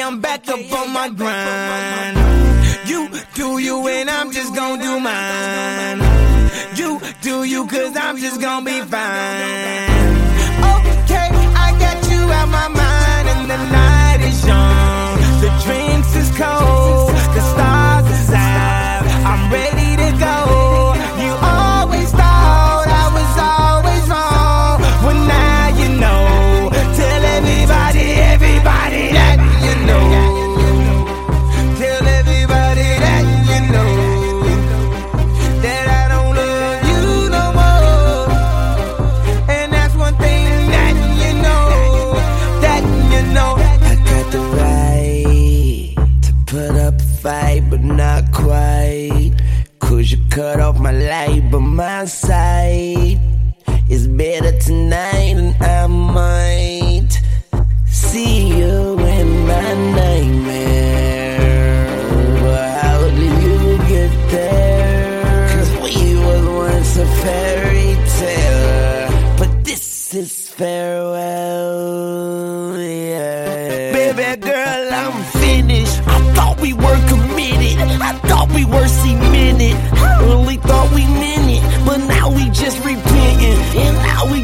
I'm back up on my grind. You do you and I'm just gonna do mine. You do you cause I'm just gonna be fine. Okay, I got you out my mind and the night is young. The drinks is cold, the stars is out. I'm ready to go. You always thought I was always wrong. Well now you know. Tell everybody that you know. Tell everybody that you know that I don't love you no more. And that's one thing that you know, that you know. I got the right to put up a fight, but not quite. Cause you cut off my light, but my sight is better tonight, and I might see you in my nightmare. But how do you get there? Cause we was once a fairy tale, but this is farewell, yeah. Baby girl, I'm finished. I thought we were committed, I thought we were cemented. I really thought we meant it, but now we just repenting, and now we